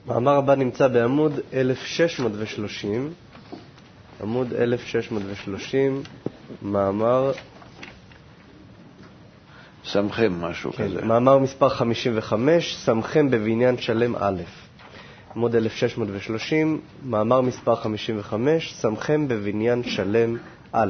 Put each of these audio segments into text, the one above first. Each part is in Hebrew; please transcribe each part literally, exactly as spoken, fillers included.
מאמר הבא נמצא בעמוד אלף שש מאות ושלושים, עמוד אלף שש מאות ושלושים, מאמר סמכם משהו כן, כזה. מאמר מספר חמישים וחמש, סמכם בבניין שלם א', עמוד אלף שש מאות ושלושים, מאמר מספר חמישים וחמש, סמכם בבניין שלם א'.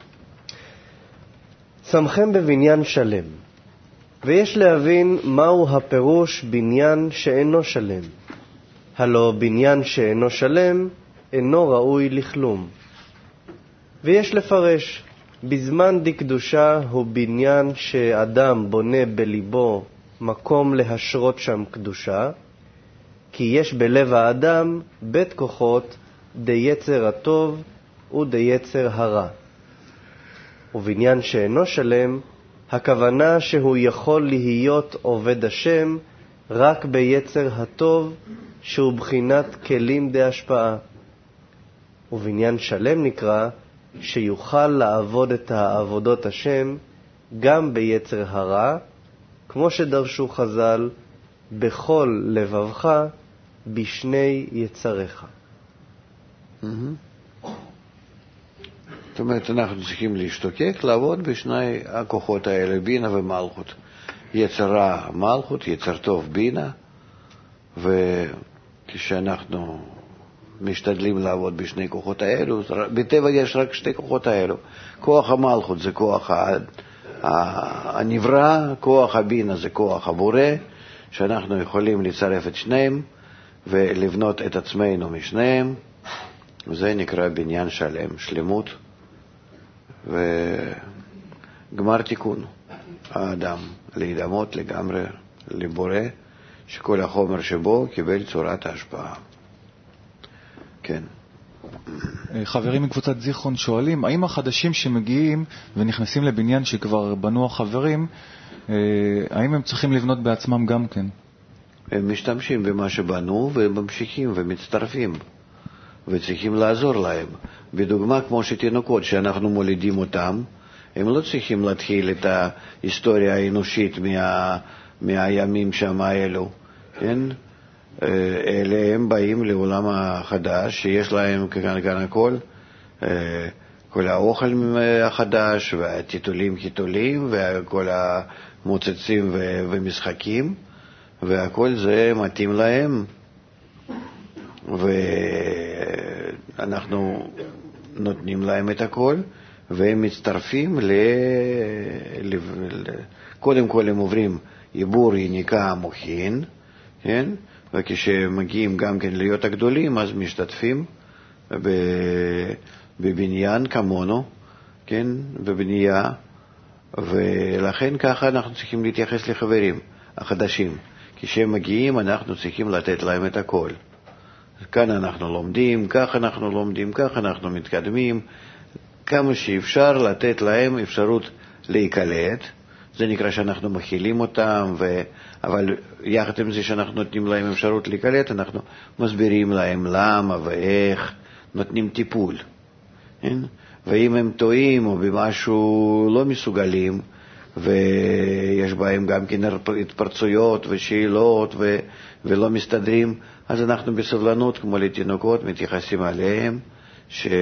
סמכם בבניין שלם. ויש להבין מהו הפירוש בניין שאינו שלם. הלא בניין שאינו שלם אינו ראוי לכלום. ויש לפרש, בזמן דקדושה הוא בניין שאדם בונה בליבו מקום להשרות שם קדושה, כי יש בלב האדם בית כוחות די יצר הטוב ודי יצר הרע. ובניין שאינו שלם, הכוונה שהוא יכול להיות עובד השם רק ביצר הטוב שהוא בחינת כלים די השפעה. ובניין שלם נקרא שיוכל לעבוד את העבודות השם גם ביצר הרע, כמו שדרשו חז"ל, בכל לבבך בשני יצריך. זאת אומרת, אנחנו צריכים להשתוקק, לעבוד בשני הכוחות האלה, בינה ומלכות. יצר רע מלכות, יצר טוב בינה, וכשאנחנו משתדלים לעבוד בשני כוחות האלו, בטבע יש רק שתי כוחות האלו. כוח המלכות זה כוח הנברא, כוח הבינה זה כוח הבורא, שאנחנו יכולים לצרף את שניהם ולבנות את עצמנו משניהם, וזה נקרא בניין שלם, שלמות וגמר תיקון האדם, להידמות לגמרי לבורא, שכל החומר שבו קיבל צורת ההשפעה. כן. חברים מקבוצת זיכרון שואלים, האם החדשים שמגיעים ונכנסים לבניין שכבר בנו החברים, האם הם צריכים לבנות בעצמם גם כן? הם משתמשים במה שבנו וממשיכים ומצטרפים, וצריכים לעזור להם. בדוגמה כמו שתינוקות שאנחנו מולידים אותם, הם לא צריכים להתחיל את ההיסטוריה האנושית מה, מהימים שם האלו, כן? אלה הם באים לעולם החדש, שיש להם כאן, כאן הכל, כל האוכל החדש, והטיטולים חיתולים, וכל המוצצים ומשחקים, והכל זה מתאים להם, ואנחנו נותנים להם את הכל, והם מצטרפים ל... קודם כל הם עוברים עיבור יניקה מוחין, כן? וכשמגיעים גם כן להיות הגדולים, אז משתתפים בבניין כמונו, כן? בבנייה, ולכן ככה אנחנו צריכים להתייחס לחברים החדשים. כשהם מגיעים אנחנו צריכים לתת להם את הכל. כאן אנחנו לומדים, כך אנחנו לומדים, כך אנחנו מתקדמים, כמה שאפשר לתת להם אפשרות להיקלט. זה נקרא שאנחנו מכילים אותם, ו... אבל יחד עם זה שאנחנו נותנים להם אפשרות להיקלט, אנחנו מסבירים להם למה ואיך, נותנים טיפול. כן? ואם הם טועים או במשהו לא מסוגלים, ויש בהם גם כן התפרצויות ושאלות ו... ולא מסתדרים, אז אנחנו בסבלנות כמו לתינוקות מתייחסים עליהם, שלא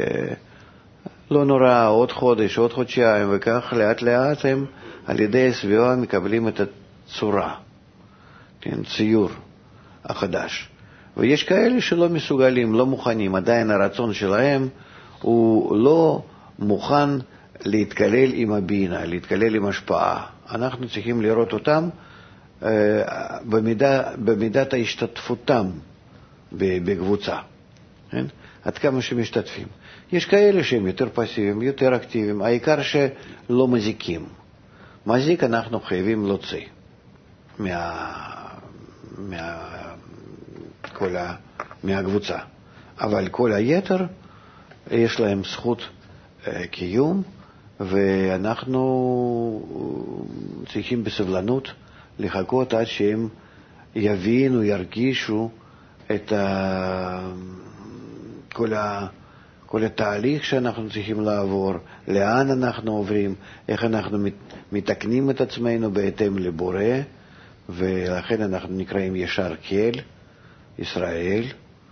נורא, עוד חודש, עוד חודשיים, וכך לאט לאט הם על ידי הסביבה מקבלים את הצורה, כן, ציור החדש. ויש כאלה שלא מסוגלים, לא מוכנים, עדיין הרצון שלהם הוא לא מוכן להתקלל עם הבינה, להתקלל עם השפעה. אנחנו צריכים לראות אותם אה, במידה, במידת ההשתתפותם בקבוצה, כן? עד כמה שמשתתפים. יש כאלה שהם יותר פסיביים, יותר אקטיביים, העיקר שלא מזיקים. מזיק אנחנו חייבים להוציא מה, מה, כל ה, מהקבוצה. אבל כל היתר יש להם זכות אה, קיום, ואנחנו צריכים בסבלנות לחכות עד שהם יבינו, ירגישו את ה, כל ה... כל התהליך שאנחנו צריכים לעבור, לאן אנחנו עוברים, איך אנחנו מתקנים את עצמנו בהתאם לבורא, ולכן אנחנו נקראים ישר כל, ישראל,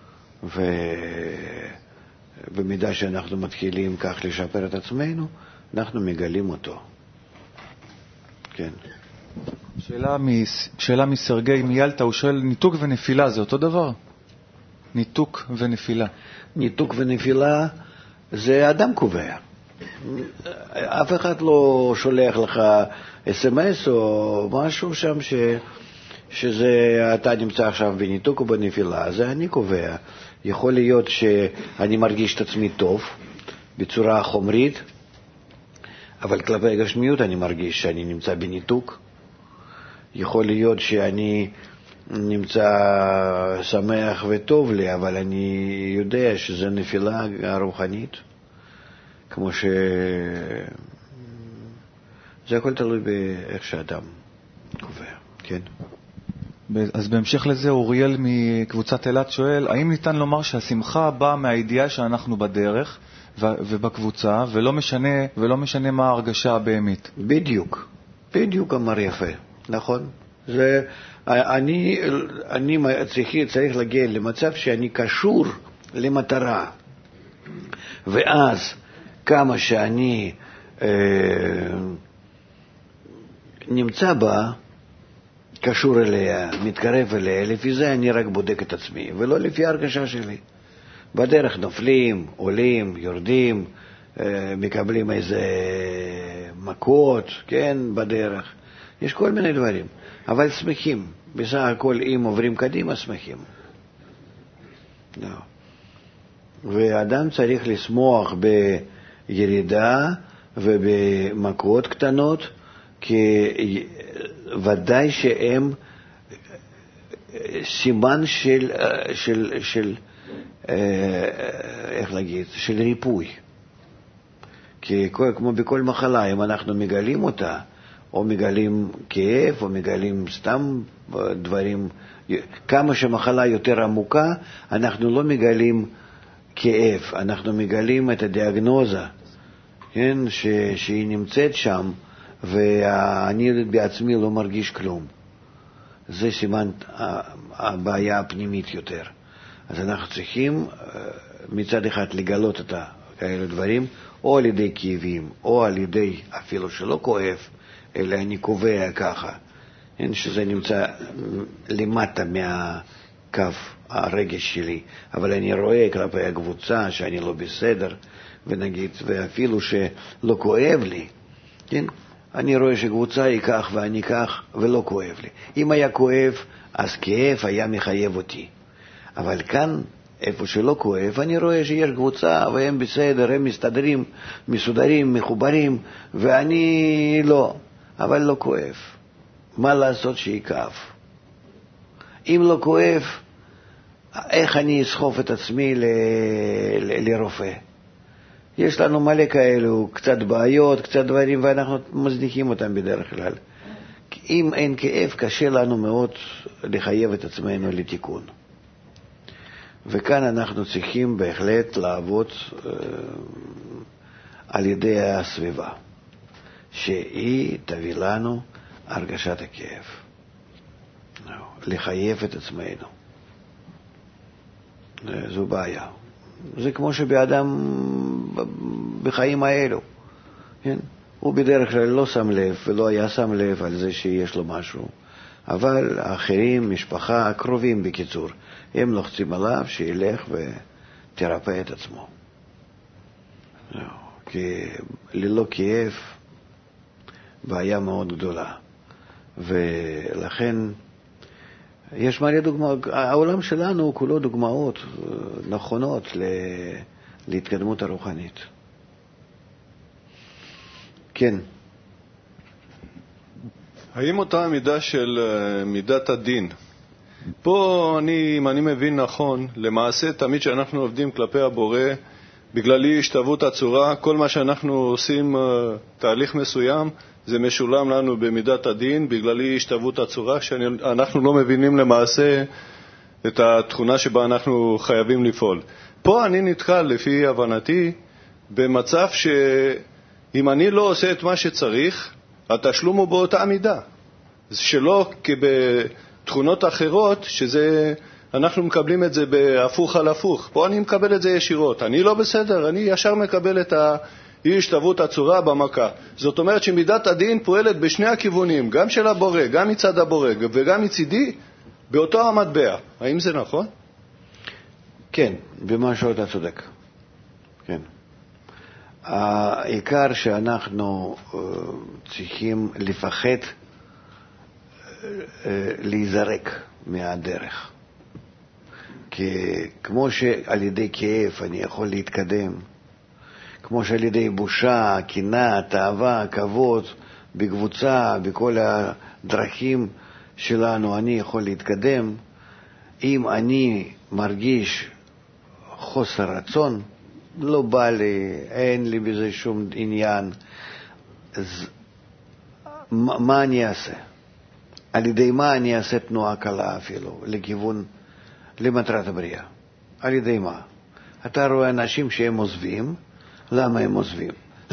ובמידה שאנחנו מתחילים כך לשפר את עצמנו, אנחנו מגלים אותו. כן. שאלה, מס... שאלה מסרגי מיאלטה, הוא שואל, ניתוק ונפילה זה אותו דבר? ניתוק ונפילה. ניתוק ונפילה זה אדם קובע. אף אחד לא שולח לך אס אם אס או משהו שם ש... שזה אתה נמצא עכשיו בניתוק או בנפילה. זה אני קובע. יכול להיות שאני מרגיש את עצמי טוב בצורה חומרית, אבל כלפי הגשמיות אני מרגיש שאני נמצא בניתוק. יכול להיות שאני נמצא שמח וטוב לי, אבל אני יודע שזה נפילה רוחנית, כמו ש... זה הכל תלוי באיך שאדם קובע, כן. אז בהמשך לזה, אוריאל מקבוצת אלת שואל, האם ניתן לומר שהשמחה באה מהידיעה שאנחנו בדרך ובקבוצה, ולא משנה, ולא משנה מה ההרגשה הבאמית? בדיוק, בדיוק אמר יפה, נכון? זה, אני, אני צריך, צריך להגיע למצב שאני קשור למטרה, ואז כמה שאני אה, נמצא בה, קשור אליה, מתקרב אליה, לפי זה אני רק בודק את עצמי, ולא לפי ההרגשה שלי. בדרך נופלים, עולים, יורדים, מקבלים איזה מכות, כן, בדרך. יש כל מיני דברים, אבל שמחים. בסך הכל, אם עוברים קדימה, שמחים. לא. ואדם צריך לשמוח בירידה ובמכות קטנות, כי ודאי שהם סימן של, של, של, איך להגיד, של ריפוי. כי כמו בכל מחלה, אם אנחנו מגלים אותה, או מגלים כאב, או מגלים סתם דברים, כמה שמחלה יותר עמוקה, אנחנו לא מגלים כאב, אנחנו מגלים את הדיאגנוזה, כן, ש, שהיא נמצאת שם, ואני בעצמי לא מרגיש כלום. זה סימן הבעיה הפנימית יותר. אז אנחנו צריכים מצד אחד לגלות את כאלה דברים, או על ידי כאבים, או על ידי אפילו שלא כואב, אלא אני קובע ככה, שזה נמצא למטה מהקו הרגש שלי, אבל אני רואה כלפי הקבוצה שאני לא בסדר, ונגיד, ואפילו שלא כואב לי, כן? אני רואה שקבוצה היא כך ואני כך, ולא כואב לי. אם היה כואב, אז כאב היה מחייב אותי. אבל כאן, איפה שלא כואב, אני רואה שיש קבוצה, והם בסדר, הם מסתדרים, מסודרים, מחוברים, ואני לא, אבל לא כואב. מה לעשות שיכאב? אם לא כואב, איך אני אסחוף את עצמי ל... ל... לרופא? יש לנו מלא כאלו, קצת בעיות, קצת דברים, ואנחנו מזניחים אותם בדרך כלל. אם אין כאב, קשה לנו מאוד לחייב את עצמנו לתיקון. וכאן אנחנו צריכים בהחלט לעבוד אה, על ידי הסביבה, שהיא תביא לנו הרגשת הכאב. לחייב את עצמנו. זו בעיה. זה כמו שבאדם בחיים האלו, כן? הוא בדרך כלל לא שם לב ולא היה שם לב על זה שיש לו משהו, אבל האחרים, משפחה, קרובים בקיצור, הם לוחצים עליו שילך ותרפא את עצמו. כי ללא כאב בעיה מאוד גדולה, ולכן יש מלא דוגמאות. העולם שלנו הוא כולו דוגמאות נכונות להתקדמות הרוחנית. כן. האם אותה מידה של מידת הדין, פה אני, אם אני מבין נכון, למעשה תמיד שאנחנו עובדים כלפי הבורא, בגלל אי השתוות הצורה, כל מה שאנחנו עושים תהליך מסוים, זה משולם לנו במידת הדין, בגלל אי השתוות הצורה, שאנחנו לא מבינים למעשה את התכונה שבה אנחנו חייבים לפעול. פה אני נתקל, לפי הבנתי, במצב שאם אני לא עושה את מה שצריך, התשלום הוא באותה מידה. שלא כבתכונות אחרות, שזה אנחנו מקבלים את זה בהפוך על הפוך. פה אני מקבל את זה ישירות. אני לא בסדר, אני ישר מקבל את אי השתוות הצורה במכה. זאת אומרת שמידת הדין פועלת בשני הכיוונים, גם של הבורא, גם מצד הבורא וגם מצידי, באותו המטבע. האם זה נכון? כן, במשהו אתה צודק. כן. העיקר שאנחנו צריכים לפחד להיזרק מהדרך. כי כמו שעל ידי כאב אני יכול להתקדם, כמו שעל ידי בושה, קנאה, תאווה, כבוד, בקבוצה, בכל הדרכים שלנו אני יכול להתקדם, אם אני מרגיש חוסר רצון, לא בא לי, אין לי בזה שום עניין, אז מה, מה אני אעשה? על ידי מה אני אעשה תנועה קלה אפילו, לכיוון, למטרת הבריאה? על ידי מה? אתה רואה אנשים שהם עוזבים, למה הם עוזבים?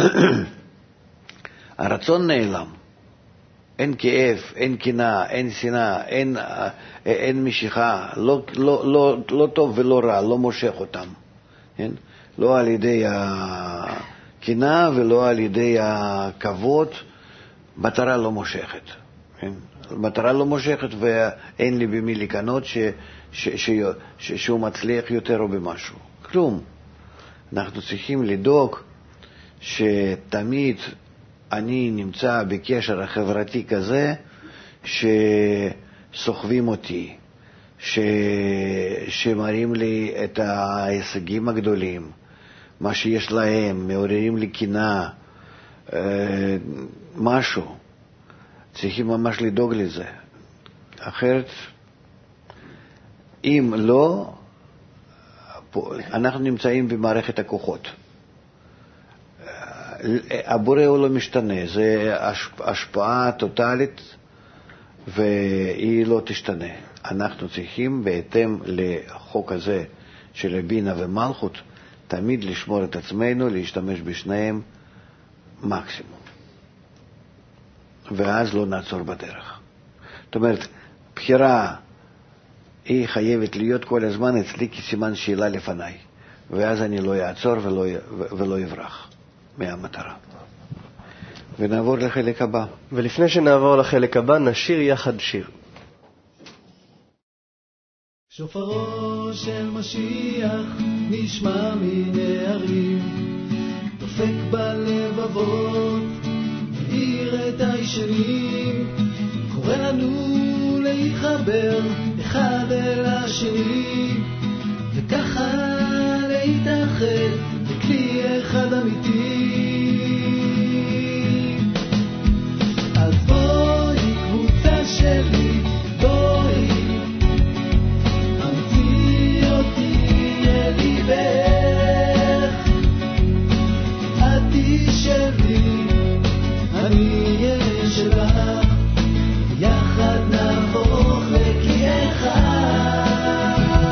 הרצון נעלם. אין כאב, אין קנאה, אין שנאה, אין, אין משיכה, לא, לא, לא, לא טוב ולא רע, לא מושך אותם. כן? לא על ידי הקנאה ולא על ידי הכבוד, מטרה לא מושכת. כן? מטרה לא מושכת ואין לי במי לקנות ש, ש, ש, ש, שהוא מצליח יותר או במשהו. כלום. אנחנו צריכים לדאוג שתמיד אני נמצא בקשר החברתי כזה שסוחבים אותי, ש... שמראים לי את ההישגים הגדולים, מה שיש להם, מעוררים לי קנאה, משהו. צריכים ממש לדאוג לזה. אחרת, אם לא, אנחנו נמצאים במערכת הכוחות. הבורא הוא לא משתנה, זה השפעה טוטלית והיא לא תשתנה. אנחנו צריכים בהתאם לחוק הזה של בינה ומלכות תמיד לשמור את עצמנו, להשתמש בשניהם מקסימום. ואז לא נעצור בדרך. זאת אומרת, בחירה היא חייבת להיות כל הזמן אצלי כסימן שאלה לפניי, ואז אני לא אעצור ולא, ולא אברח מהמטרה. ונעבור לחלק הבא. ולפני שנעבור לחלק הבא, נשיר יחד שיר. שופרו של משיח נשמע מנערים, דופק בלבבות, מאיר את הישנים, קורא לנו להתחבר אחד אל השני, וככה להתאחד בכלי אחד אמיתי. אז בואי קבוצה שלי, בואי אמצי אותי אל ליבך, את תשבי אני אהיה שלך, יחד נהפוך לכלי אחד.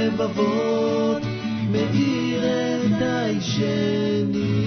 לבבות מאיר את הישנים.